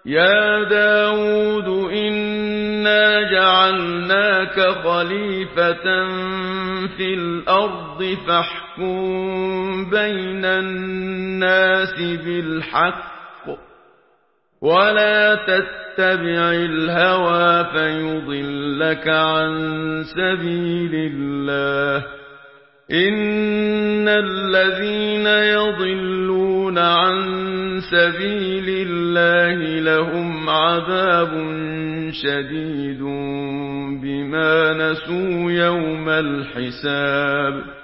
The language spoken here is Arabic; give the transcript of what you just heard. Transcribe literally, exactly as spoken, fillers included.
يا داود إنا جعلناك خليفة في الأرض فاحكم بين الناس بالحق ولا تتبع الهوى فيضلك عن سبيل الله إن الذين يضلون عن سبيل الله لهم عذاب شديد بما نسوا يوم الحساب